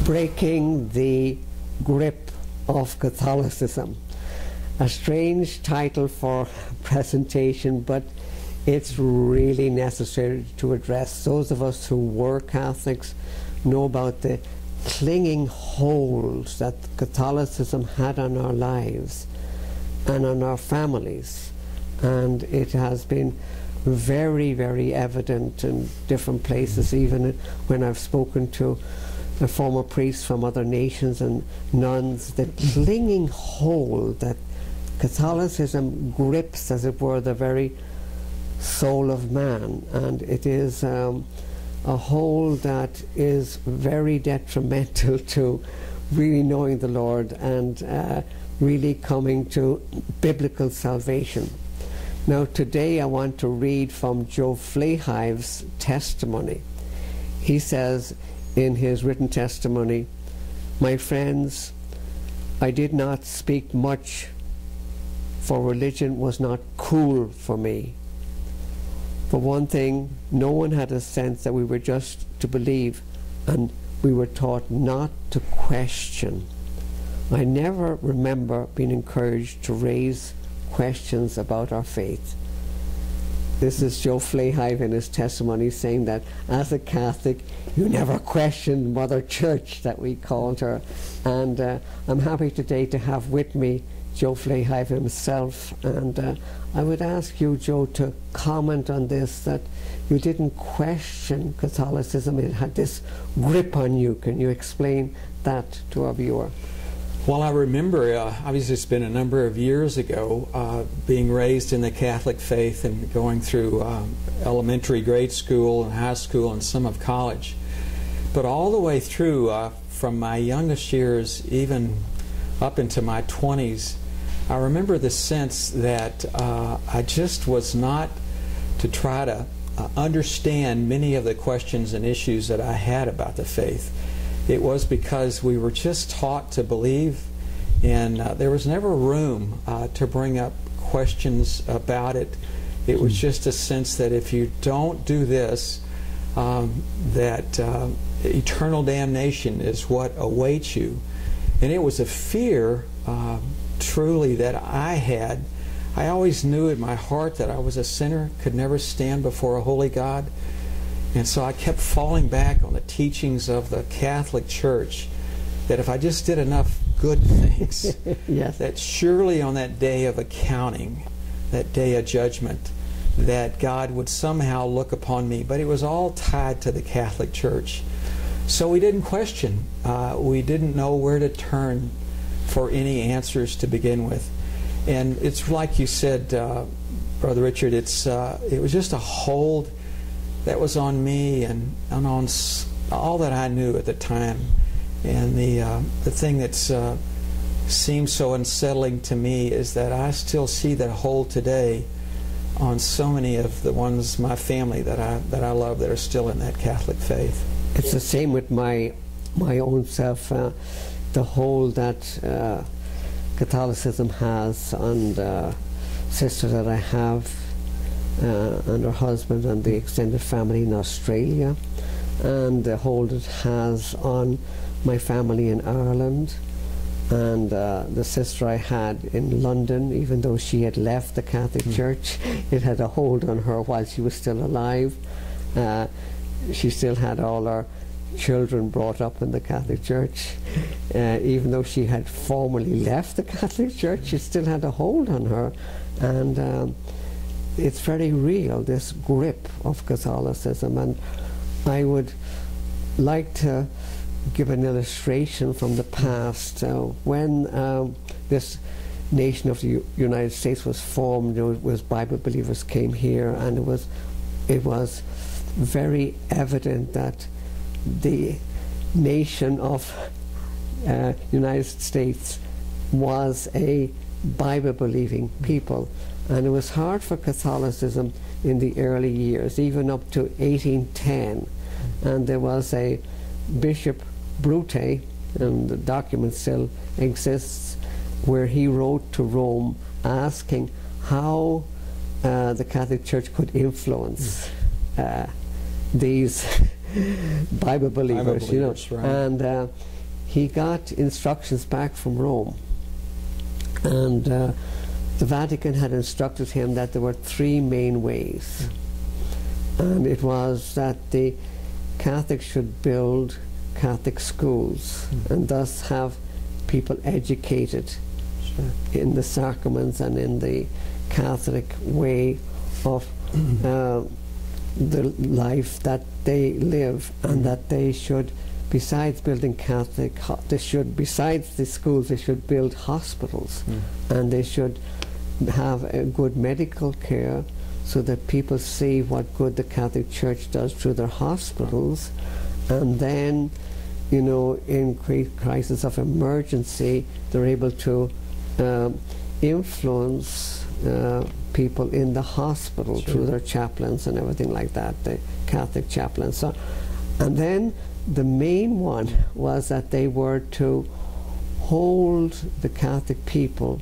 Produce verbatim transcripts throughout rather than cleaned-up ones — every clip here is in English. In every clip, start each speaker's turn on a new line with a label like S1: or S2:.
S1: Breaking the Grip of Catholicism. A strange title for a presentation, but it's really necessary to address. Those of us who were Catholics know about the clinging hold that Catholicism had on our lives and on our families, and it has been very, very evident in different places, even when I've spoken to uh, former priests from other nations and nuns, the clinging hold that Catholicism grips, as it were, the very soul of man, and it is um, a hold that is very detrimental to really knowing the Lord and uh, really coming to biblical salvation. Now today I want to read from Joe Flahive's testimony. He says in his written testimony, "My friends, I did not speak much, for religion was not cool for me. For one thing, no one had a sense that we were just to believe, and we were taught not to question. I never remember being encouraged to raise questions about our faith." This is Joe Flahive in his testimony, saying that as a Catholic, you never questioned Mother Church, that we called her. And uh, I'm happy today to have with me Joe Flahive himself, and uh, I would ask you, Joe, to comment on this, that you didn't question Catholicism, it had this grip on you. Can you explain that to our viewer?
S2: Well, I remember, uh, obviously it's been a number of years ago, uh, being raised in the Catholic faith and going through um, elementary, grade school, and high school, and some of college. But all the way through, uh, from my youngest years, even up into my twenties, I remember the sense that uh, I just was not to try to uh, understand many of the questions and issues that I had about the faith. It was because we were just taught to believe, and uh, there was never room uh, to bring up questions about it. It was just a sense that if you don't do this, um, that uh, eternal damnation is what awaits you. And it was a fear uh, truly that I had. I always knew in my heart that I was a sinner, could never stand before a holy God. And so I kept falling back on the teachings of the Catholic Church, that if I just did enough good things,
S1: yes,
S2: that surely on that day of accounting, that day of judgment, that God would somehow look upon me. But it was all tied to the Catholic Church. So we didn't question. Uh, we didn't know where to turn for any answers to begin with. And it's like you said, uh, Brother Richard, it's, uh, it was just a hold that was on me and, and on s all that I knew at the time. And the, uh, the thing that's uh, seems so unsettling to me is that I still see that hold today on so many of the ones, my family that I, that I love, that are still in that Catholic faith.
S1: It's the same with my my own self, uh, the hold that uh, Catholicism has on the sister that I have, uh, and her husband and the extended family in Australia, and the hold it has on my family in Ireland, and uh, the sister I had in London. Even though she had left the Catholic mm. Church, it had a hold on her while she was still alive. Uh, she still had all her children brought up in the Catholic Church. Uh, even though she had formally left the Catholic Church, it still had a hold on her. And um, it's very real, this grip of Catholicism. And I would like to give an illustration from the past. Uh, when um, this nation of the U United States was formed, it was Bible believers came here, and it was, it was very evident that the nation of uh, United States was a Bible-believing people, and it was hard for Catholicism in the early years, even up to eighteen ten. And there was a Bishop Brute, and the document still exists, where he wrote to Rome asking how uh, the Catholic Church could influence uh, these Bible believers,
S2: Bible
S1: you know,
S2: believers, right.
S1: and uh, he got instructions back from Rome, and uh, the Vatican had instructed him that there were three main ways, and it was that the Catholics should build Catholic schools mm. and thus have people educated sure. in the sacraments and in the Catholic way of uh, the life that they live, and that they should, besides building Catholic, they should, besides the schools, they should build hospitals, mm. and they should have a good medical care, so that people see what good the Catholic Church does through their hospitals, and then, you know, in crisis of emergency, they're able to um, influence uh, people in the hospital sure. through their chaplains and everything like that, the Catholic chaplains. So, and then the main one was that they were to hold the Catholic people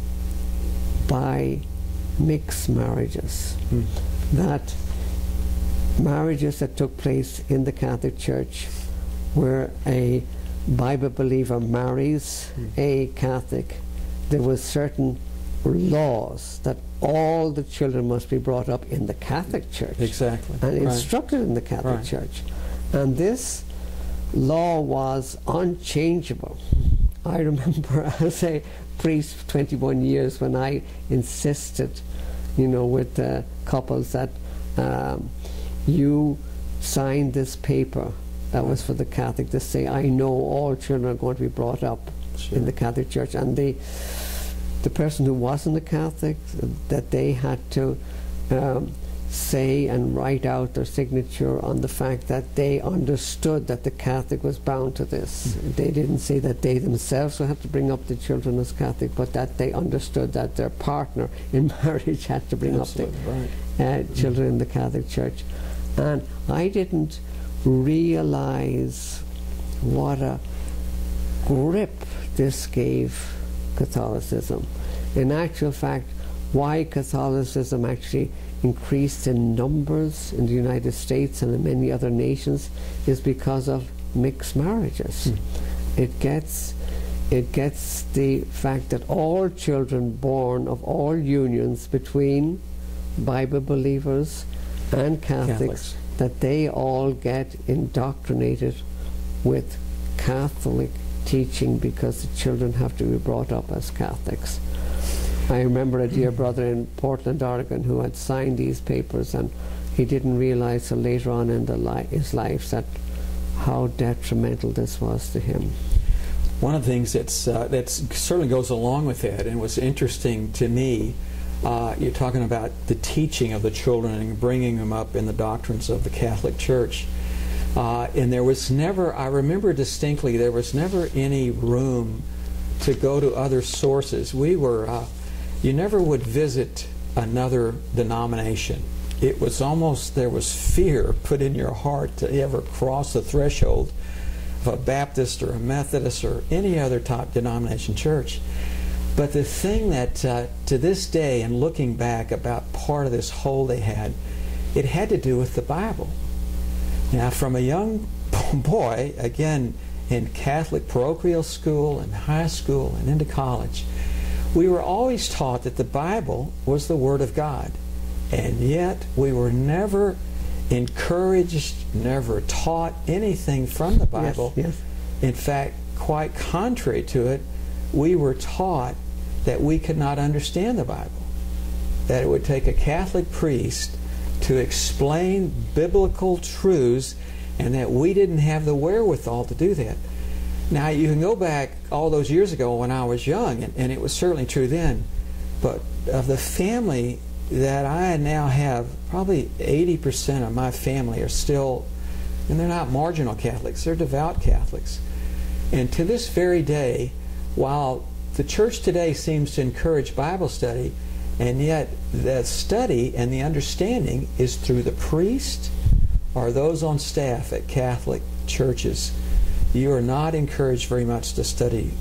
S1: by mixed marriages. Mm. That marriages that took place in the Catholic Church where a Bible believer marries mm. a Catholic, there was certain laws that all the children must be brought up in the Catholic Church.
S2: Exactly.
S1: And
S2: right.
S1: instructed in the Catholic
S2: right.
S1: Church. And this law was unchangeable. I remember as a priest for twenty-one years when I insisted, you know, with uh, couples that um, you sign this paper that was for the Catholic to say, I know all children are going to be brought up sure. in the Catholic Church. And the the person who wasn't a Catholic, that they had to um, say and write out their signature on the fact that they understood that the Catholic was bound to this. Mm-hmm. They didn't say that they themselves would have to bring up the children as Catholic, but that they understood that their partner in marriage had to bring Absolutely up the right. uh, children mm-hmm. in the Catholic Church. And I didn't realize what a grip this gave Catholicism. In actual fact, why Catholicism actually increased in numbers in the United States and in many other nations is because of mixed marriages. Mm. It gets it gets the fact that all children born of all unions between Bible believers and Catholics, Catholics. that they all get indoctrinated with Catholic teaching because the children have to be brought up as Catholics. I remember a dear brother in Portland, Oregon, who had signed these papers, and he didn't realize till later on in the li his life that how detrimental this was to him.
S2: One of the things that's uh, that certainly goes along with that, and was interesting to me, uh, you're talking about the teaching of the children and bringing them up in the doctrines of the Catholic Church. Uh, and there was never, I remember distinctly, there was never any room to go to other sources. We were, uh, you never would visit another denomination. It was almost, there was fear put in your heart to ever cross the threshold of a Baptist or a Methodist or any other top denomination church. But the thing that, uh, to this day, and looking back about part of this hold they had, it had to do with the Bible. Now, from a young boy, again, in Catholic parochial school and high school and into college, we were always taught that the Bible was the Word of God. And yet, we were never encouraged, never taught anything from the Bible.
S1: Yes, yes.
S2: In fact, quite contrary to it, we were taught that we could not understand the Bible. That it would take a Catholic priest to explain biblical truths, and that we didn't have the wherewithal to do that. Now, you can go back all those years ago when I was young, and, and it was certainly true then, but of the family that I now have, probably eighty percent of my family are still, and they're not marginal Catholics, they're devout Catholics. And to this very day, while the church today seems to encourage Bible study, and yet the study and the understanding is through the priest or those on staff at Catholic churches. You are not encouraged very much to study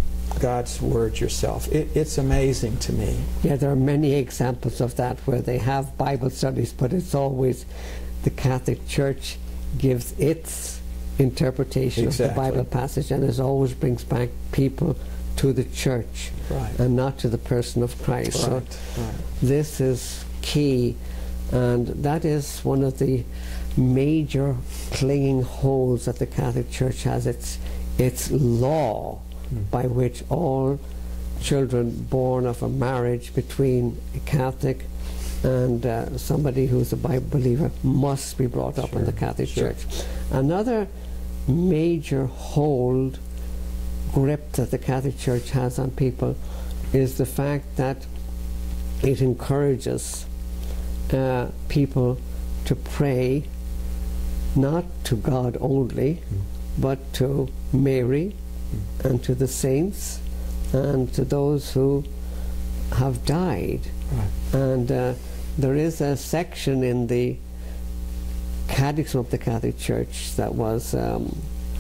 S2: God's Word yourself. It, it's amazing to me.
S1: Yeah, there are many examples of that where they have Bible studies, but it's always the Catholic Church gives its interpretation
S2: Exactly.
S1: of the Bible passage, and it always brings back people to the church
S2: Right.
S1: and not to the person of Christ. So
S2: Right. Right.
S1: this is key, and that is one of the major clinging holds that the Catholic Church has. It's its law
S2: Mm.
S1: by which all children born of a marriage between a Catholic and uh, somebody who's a Bible believer must be brought up in
S2: Sure,
S1: the Catholic
S2: sure.
S1: Church. Another major hold, grip that the Catholic Church has on people is the fact that it encourages uh, people to pray not to God only,
S2: Mm.
S1: but to Mary
S2: Mm.
S1: and to the saints and to those who have died.
S2: Right.
S1: And uh, there is a section in the Catechism of the Catholic Church that was um,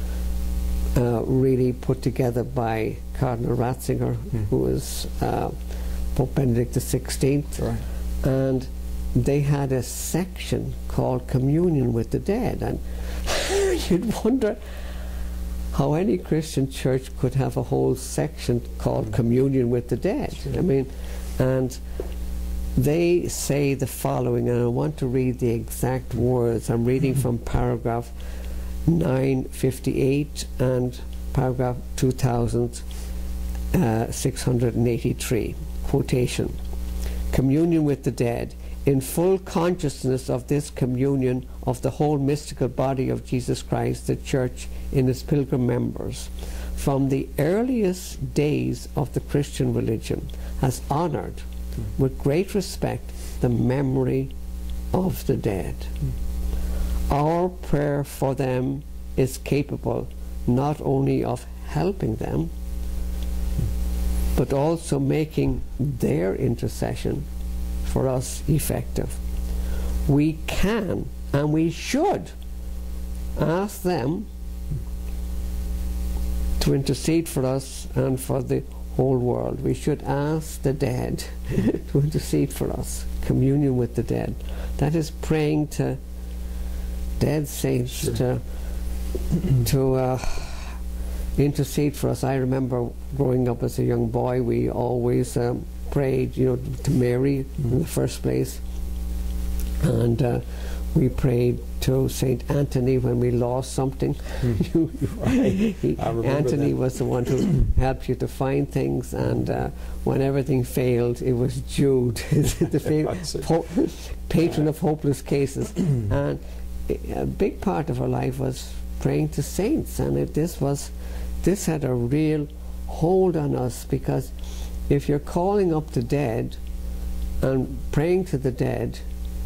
S1: uh, really put together by Cardinal Ratzinger,
S2: Mm.
S1: who was uh, Pope Benedict the sixteenth,
S2: Right.
S1: and they had a section called Communion with the Dead, and you'd wonder how any Christian church could have a whole section called Communion with the Dead.
S2: Sure.
S1: I mean, and they say the following, and I want to read the exact words. I'm reading from paragraph nine fifty-eight and paragraph two thousand six hundred eighty-three. Quotation: Communion with the dead. In full consciousness of this communion of the whole mystical body of Jesus Christ, the Church in its pilgrim members, from the earliest days of the Christian religion, has honored with great respect the memory of the dead. Our prayer for them is capable not only of helping them, but also making their intercession for us effective. We can and we should ask them to intercede for us and for the whole world. We should ask the dead to intercede for us. Communion with the dead. That is praying to dead saints
S2: Sure.
S1: to to uh, intercede for us. I remember growing up as a young boy, we always um, prayed, you know, to Mary
S2: Mm.
S1: in the first place, and uh, we prayed to Saint Anthony when we lost something.
S2: Mm.
S1: You-
S2: Right.
S1: he-
S2: I remember
S1: Anthony
S2: that.
S1: was the one who helped you to find things, and uh, when everything failed, it was Jude, the famous po- patron of hopeless cases. And a big part of our life was praying to saints, and it, this was this had a real hold on us, because if you're calling up the dead and praying to the dead,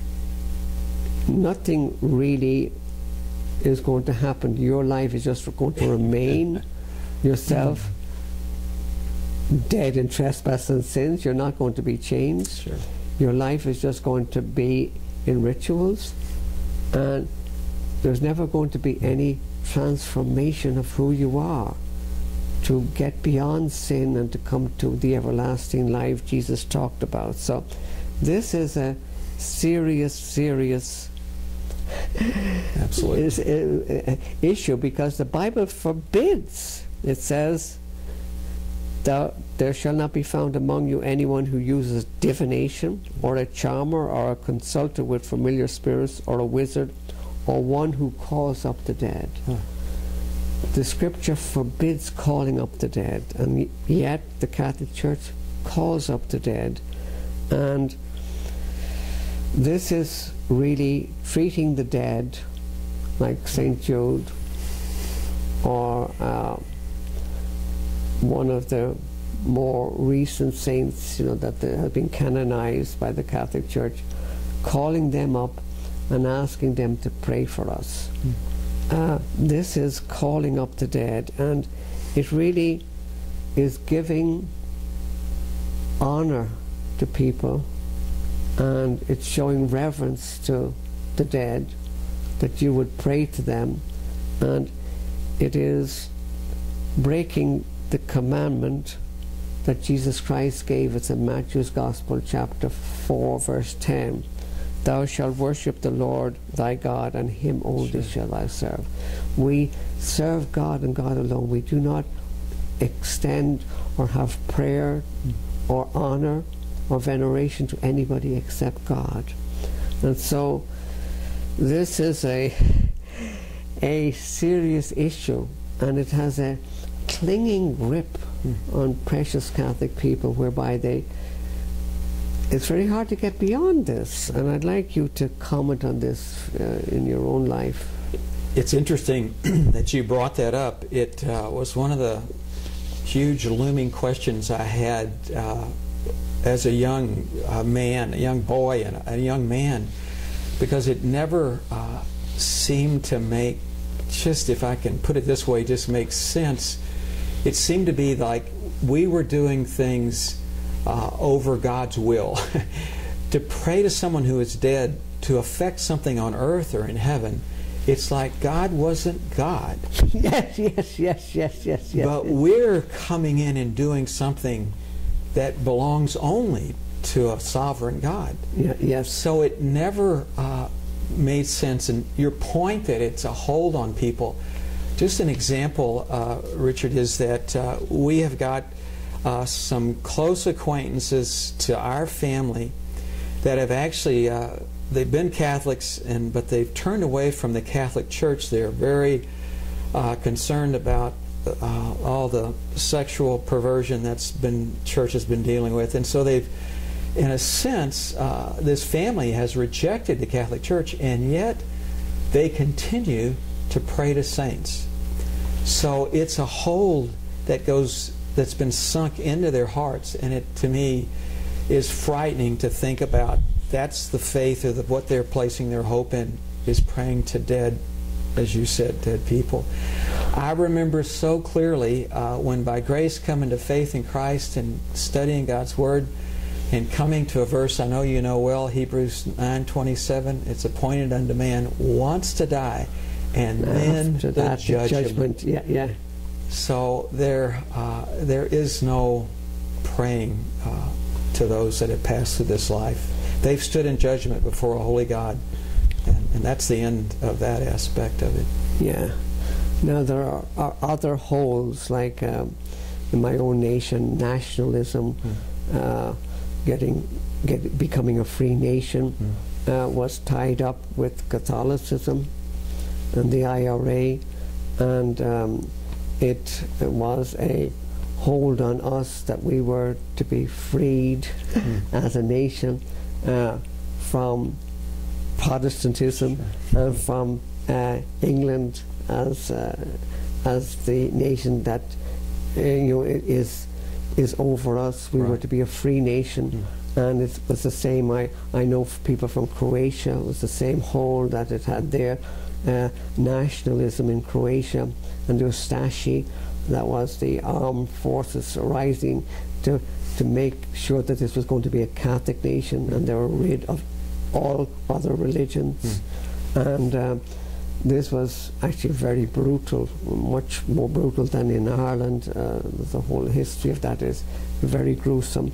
S1: nothing really is going to happen. Your life is just going to remain yourself dead in trespass and sins. You're not going to be changed.
S2: Sure.
S1: Your life is just going to be in rituals, and there's never going to be any transformation of who you are to get beyond sin and to come to the everlasting life Jesus talked about. So this is a serious, serious
S2: Absolutely.
S1: is, uh, uh, issue, because the Bible forbids. It says, Thou, there shall not be found among you anyone who uses divination, or a charmer, or a consulter with familiar spirits, or a wizard, or one who calls up the dead.
S2: Huh.
S1: The scripture forbids calling up the dead, and y- yet the Catholic Church calls up the dead. And this is really treating the dead like Saint Jude, or uh, one of the more recent saints, you know, that they have been canonized by the Catholic Church, calling them up and asking them to pray for us.
S2: Mm.
S1: Uh, this is calling up the dead, and it really is giving honor to people, and it's showing reverence to the dead, that you would pray to them, and it is breaking the commandment that Jesus Christ gave us in Matthew's Gospel, chapter four, verse ten. Thou shalt worship the Lord thy God, and him only
S2: Sure.
S1: shall thou serve. We serve God and God alone. We do not extend or have prayer or honor or veneration to anybody except God. And so this is a a serious issue, and it has a clinging grip mm. on precious Catholic people, whereby they it's very hard to get beyond this. And I'd like you to comment on this uh, in your own life.
S2: It's interesting that you brought that up. It uh, was one of the huge looming questions I had uh, as a young uh, man, a young boy and a young man, because it never uh, seemed to make, just if I can put it this way, just make sense. It seemed to be like we were doing things uh, over God's will. To pray to someone who is dead to affect something on earth or in heaven, it's like God wasn't God.
S1: Yes, yes, yes, yes, yes, yes.
S2: But we're coming in and doing something that belongs only to a sovereign God.
S1: Yeah, yes.
S2: So it never uh, made sense. And your point that it's a hold on people, just an example, uh, Richard, is that uh, we have got uh, some close acquaintances to our family that have actually, uh, they've been Catholics, and but they've turned away from the Catholic Church. They're very uh, concerned about uh, all the sexual perversion that's been church has been dealing with, and so they've, in a sense, uh, this family has rejected the Catholic Church, and yet they continue to pray to saints. So it's a hold that goes that's been sunk into their hearts, and it to me is frightening to think about. That's the faith of the, what they're placing their hope in, is praying to dead, as you said, dead people. I remember so clearly uh, when by grace coming to faith in Christ and studying God's Word and coming to a verse I know you know well, Hebrews nine twenty-seven, it's appointed unto man once to die, and then
S1: After
S2: the
S1: that,
S2: judgment.
S1: judgment. Yeah, yeah.
S2: So there, uh, there is no praying uh, to those that have passed through this life. They've stood in judgment before a holy God, and, and that's the end of that aspect of it.
S1: Yeah. Now there are, are other holds, like um, in my own nation, nationalism, mm. uh, getting, get, becoming a free nation, mm. uh, was tied up with Catholicism and the I R A, and um, it was a hold on us that we were to be freed mm. as a nation uh, from Protestantism sure. and from uh, England as uh, as the nation that uh, you know is is over us. We right. were to be a free nation, mm. and it was the same. I I know people from Croatia. It was the same hold that it had there. Uh, nationalism in Croatia, and the Ustashi, that was the armed forces rising to to make sure that this was going to be a Catholic nation, and they were rid of all other religions. Mm. And um, this was actually very brutal, much more brutal than in Ireland. Uh, the whole history of that is very gruesome.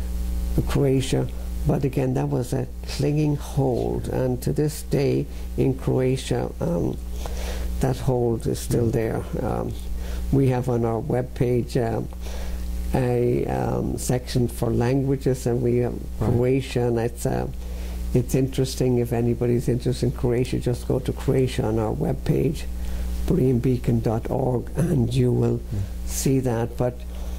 S1: Croatia. But again, that was a clinging hold, and to this day in Croatia, um, that hold is still there. Um, we have on our webpage um, a um, section for languages, and we have right. Croatian. And it's uh, it's interesting. If anybody's interested in Croatia, just go to Croatia on our webpage, berean beacon dot org, and you will mm. see that. But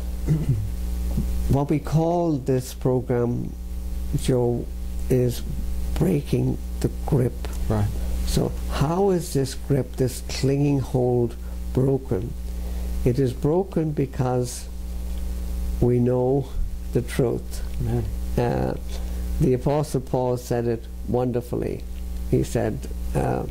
S1: what we call this program, Joe, is breaking the grip.
S2: Right.
S1: So how is this grip, this clinging hold, broken? It is broken because we know the truth.
S2: Amen.
S1: Uh, the Apostle Paul said it wonderfully. He said uh,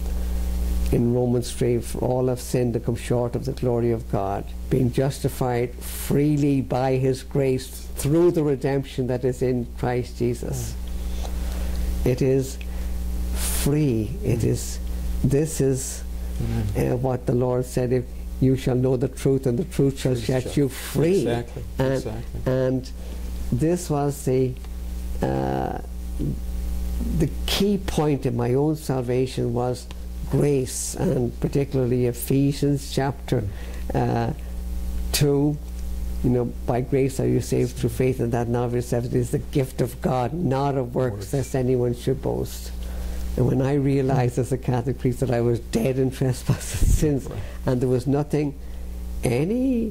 S1: in Romans three, for all have sinned and come short of the glory of God, being justified freely by His grace through the redemption that is in Christ Jesus. Mm. It is free. Mm. It is. This is uh, what the Lord said. If you shall know the truth, and the truth shall set shall. you free.
S2: Exactly.
S1: And,
S2: exactly.
S1: and this was the uh, the key point in my own salvation, was grace, and particularly Ephesians chapter uh, two. You know, by grace are you saved through faith, and that not of yourself, it is the gift of God, not of works, lest anyone should boast. And when I realized as a Catholic priest that I was dead in trespasses and sins, and there was nothing any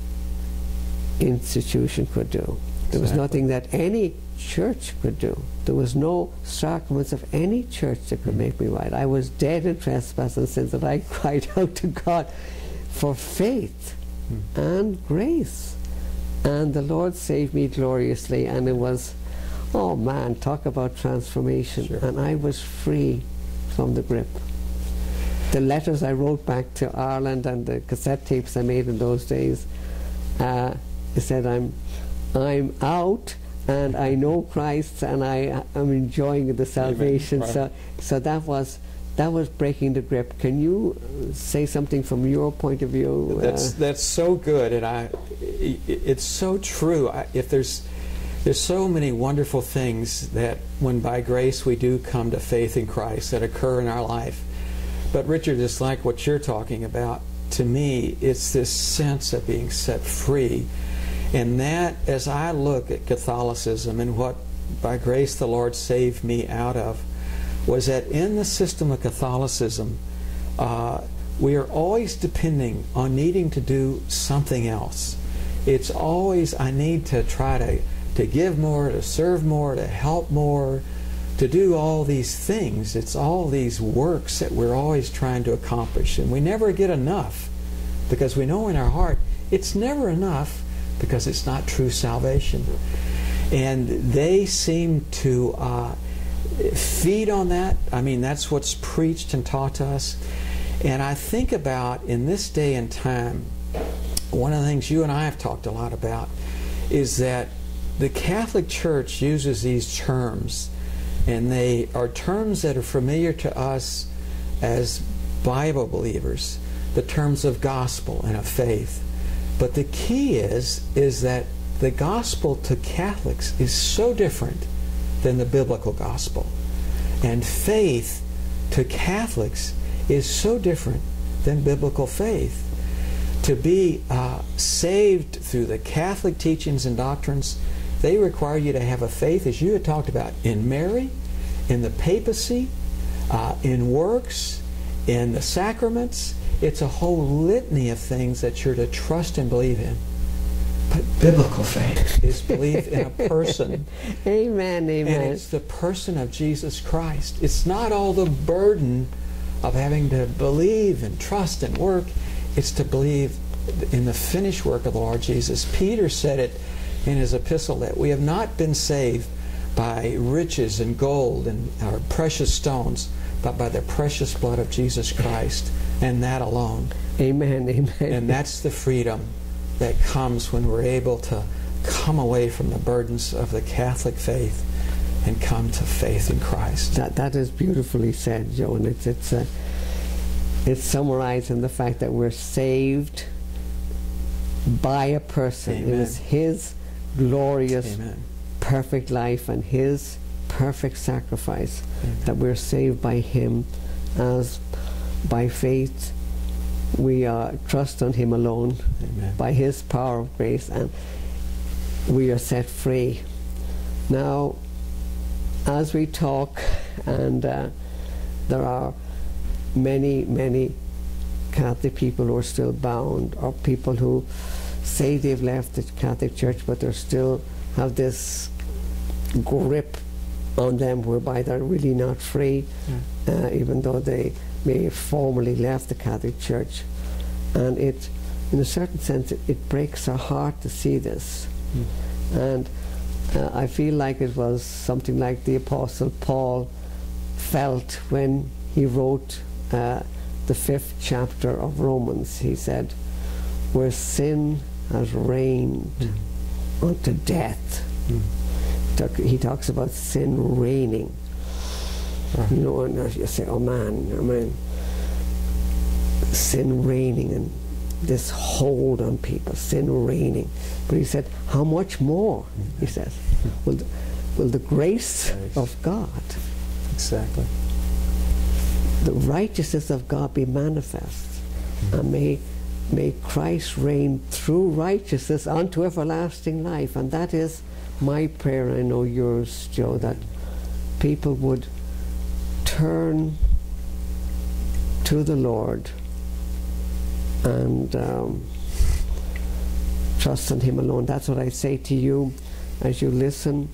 S1: institution could do, there was
S2: Exactly.
S1: nothing that any church could do, there was no sacraments of any church that could make me right. I was dead in trespasses and sins, that I cried out to God for faith mm. and grace. And the Lord saved me gloriously, and it was, oh man, talk about transformation.
S2: Sure.
S1: And I was free from the grip. The letters I wrote back to Ireland and the cassette tapes I made in those days, uh, it said, I'm, I'm out, and I know Christ, and I am enjoying the salvation.
S2: Right.
S1: So, so that was that was breaking the grip. Can you say something from your point of view?
S2: That's
S1: Uh,
S2: that's so good, and I, i- it's so true. I, if there's there's so many wonderful things that when by grace we do come to faith in Christ that occur in our life. But Richard, it's like what you're talking about. To me, it's this sense of being set free. And that, as I look at Catholicism and what by grace the Lord saved me out of, was that in the system of Catholicism, uh, we are always depending on needing to do something else. It's always, I need to try to, to give more, to serve more, to help more, to do all these things. It's all these works that we're always trying to accomplish. And we never get enough, because we know in our heart it's never enough, because it's not true salvation. And they seem to uh, feed on that. I mean, that's what's preached and taught to us. And I think about, in this day and time, one of the things you and I have talked a lot about is that the Catholic Church uses these terms, and they are terms that are familiar to us as Bible believers, the terms of gospel and of faith. But the key is, is that the gospel to Catholics is so different than the biblical gospel. And faith to Catholics is so different than biblical faith. To be uh, saved through the Catholic teachings and doctrines, they require you to have a faith, as you had talked about, in Mary, in the papacy, uh, in works, in the sacraments. It's a whole litany of things that you're to trust and believe in. But biblical faith is belief in a person.
S1: Amen, amen.
S2: And it's the person of Jesus Christ. It's not all the burden of having to believe and trust and work. It's to believe in the finished work of the Lord Jesus. Peter said it in his epistle, that we have not been saved by riches and gold and our precious stones, but by the precious blood of Jesus Christ, and that alone.
S1: Amen, amen.
S2: And that's the freedom that comes when we're able to come away from the burdens of the Catholic faith and come to faith in Christ.
S1: That that is beautifully said, Joe, and it's it's uh, it's summarized in the fact that we're saved by a person.
S2: Amen.
S1: It is His glorious,
S2: Amen.
S1: perfect life and His perfect sacrifice,
S2: Amen.
S1: that we're saved by Him, as by faith we uh, trust on Him alone,
S2: Amen.
S1: by His power of grace, and we are set free. Now, as we talk, and uh, there are many, many Catholic people who are still bound, or people who say they've left the Catholic Church, but they still have this grip on them whereby they're really not free,
S2: Yeah.
S1: uh, even though they may have formally left the Catholic Church. And it, in a certain sense, it, it breaks our heart to see this.
S2: Mm.
S1: And uh, I feel like it was something like the Apostle Paul felt when he wrote uh, the fifth chapter of Romans. He said, where sin has reigned
S2: Mm.
S1: unto death.
S2: Mm.
S1: Talk- He talks about sin reigning.
S2: Right.
S1: You know, and you say, oh man, I mean, sin reigning and this hold on people, sin reigning. But he said, how much more? Mm-hmm. He says, will the, will the grace
S2: Grace.
S1: of God
S2: Exactly.
S1: the righteousness of God be manifest. Mm-hmm. And may, may Christ reign through righteousness unto everlasting life. And that is my prayer, I know yours, Joe, that people would turn to the Lord and um, trust in Him alone. That's what I say to you as you listen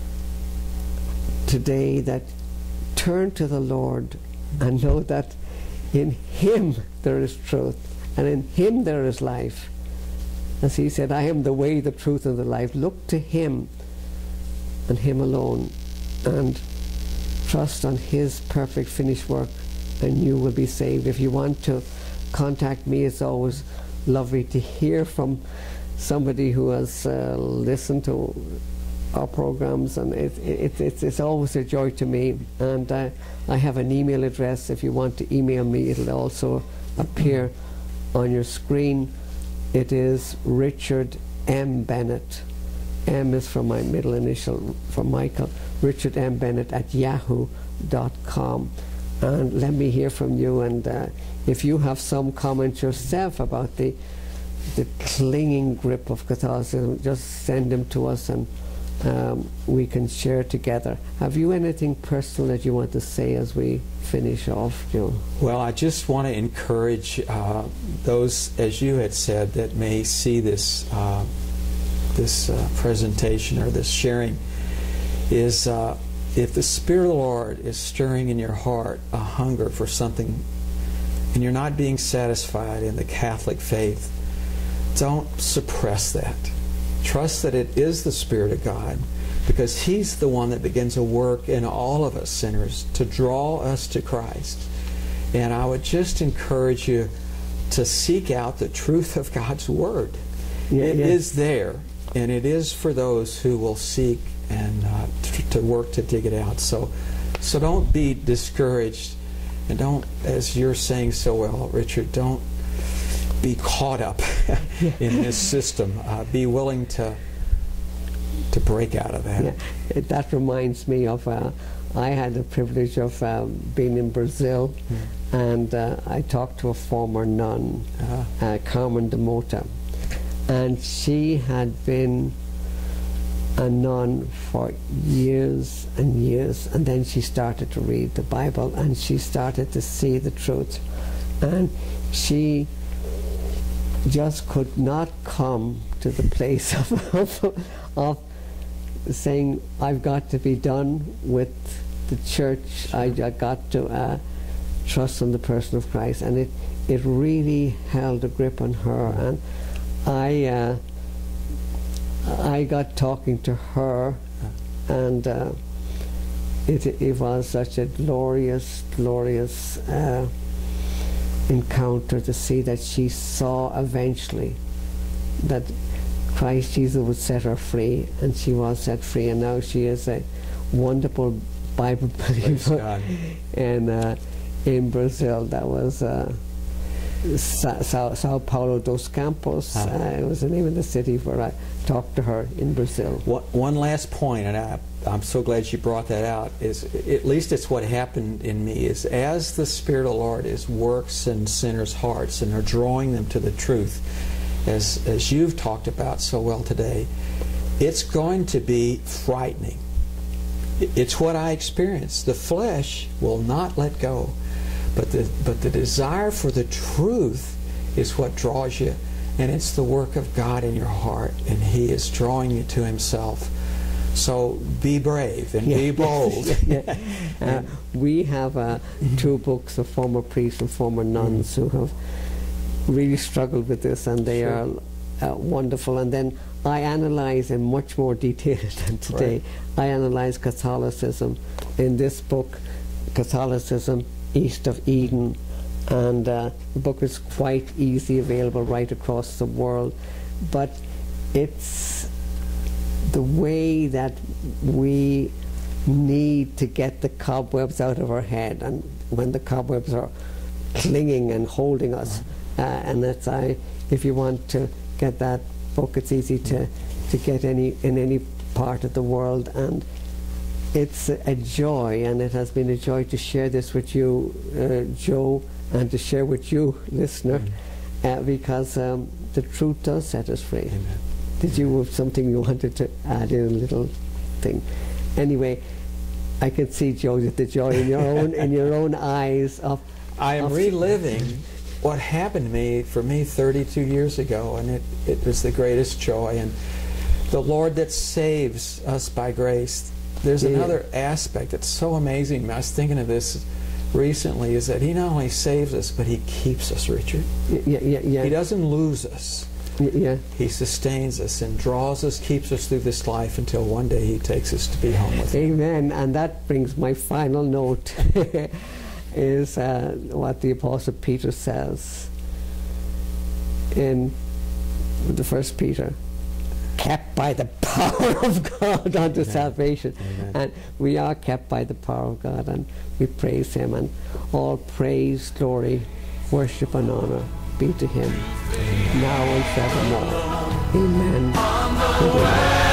S1: today, that turn to the Lord and know that in Him there is truth, and in Him there is life. As He said, I am the way, the truth, and the life. Look to Him and Him alone, and trust on His perfect finished work, and you will be saved. If you want to contact me, it's always lovely to hear from somebody who has uh, listened to our programs, and it, it, it's, it's always a joy to me. And uh, I have an email address. If you want to email me, it'll also appear on your screen. It is Richard M. Bennett. M is for my middle initial for Michael. Richard M. Bennett at yahoo dot com. And let me hear from you. And uh, if you have some comments yourself about the the clinging grip of Catholicism, just send them to us, and um, we can share together. Have you anything personal that you want to say as we finish off, Joe?
S2: Well, I just want to encourage uh, those, as you had said, that may see this uh, this uh, presentation or this sharing, is uh, if the Spirit of the Lord is stirring in your heart a hunger for something, and you're not being satisfied in the Catholic faith, don't suppress that. Trust that it is the Spirit of God, because He's the one that begins a work in all of us sinners to draw us to Christ. And I would just encourage you to seek out the truth of God's Word.
S1: Yeah,
S2: it
S1: yeah.
S2: is there, and it is for those who will seek and uh, t- to work to dig it out. So, so don't be discouraged, and don't, as you're saying so well, Richard, don't be caught up in this system. Uh, be willing to to break out of that.
S1: Yeah. It, that reminds me of, uh, I had the privilege of uh, being in Brazil, mm. and uh, I talked to a former nun, uh-huh. uh, Carmen de Mota, and she had been a nun for years and years, and then she started to read the Bible, and she started to see the truth, and she just could not come to the place of, of, of saying, I've got to be done with the church. I, I got to uh, trust in the person of Christ, and it it really held a grip on her. And I uh, I got talking to her, and uh, it it was such a glorious, glorious Uh, encounter to see that she saw eventually that Christ Jesus would set her free, and she was set free, and now she is a wonderful Bible believer in, uh, in Brazil. That was uh, Sa- Sao, Sao Paulo dos Campos.
S2: Ah.
S1: Uh, it was the name of the city where I talked to her in Brazil.
S2: What, one last point, and I, I'm so glad you brought that out, is at least it's what happened in me, is as the Spirit of the Lord is works in sinners' hearts and are drawing them to the truth, as, as you've talked about so well today, it's going to be frightening. It's what I experienced. The flesh will not let go, but the, but the desire for the truth is what draws you, and it's the work of God in your heart, and He is drawing you to Himself. So be brave and
S1: yeah.
S2: be bold.
S1: yeah. uh, we have uh, two books of former priests and former nuns mm-hmm. who have really struggled with this, and they sure. are uh, wonderful. And then I analyze in much more detail than today. Right. I analyze Catholicism in this book, Catholicism East of Eden, and uh, the book is quite easily available right across the world, but it's the way that we need to get the cobwebs out of our head, and when the cobwebs are clinging and holding us, uh, and that's I. If you want to get that book, it's easy to to get any in any part of the world, and it's a, a joy, and it has been a joy to share this with you, uh, Joe, and to share with you, listener, mm-hmm. uh, because um, the truth does set us free. Amen. Did you have something you wanted to add in, a little thing? Anyway, I can see, Joe, the joy in your own in your own eyes of.
S2: I am
S1: of
S2: reliving what happened to me for me thirty-two years ago, and it, it was the greatest joy. And the Lord that saves us by grace. There's yeah. another aspect that's so amazing. I was thinking of this recently, is that He not only saves us, but He keeps us, Richard.
S1: Yeah, yeah, yeah.
S2: He doesn't lose us.
S1: Yeah.
S2: He sustains us and draws us, keeps us through this life until one day He takes us to be home with Him.
S1: Amen. And that brings my final note, is uh, what the Apostle Peter says in the First Peter. Kept by the power of God unto Amen. Salvation. Amen. And we are kept by the power of God, and we praise Him, and all praise, glory, worship and honor be to Him, now and forevermore. Amen. Amen.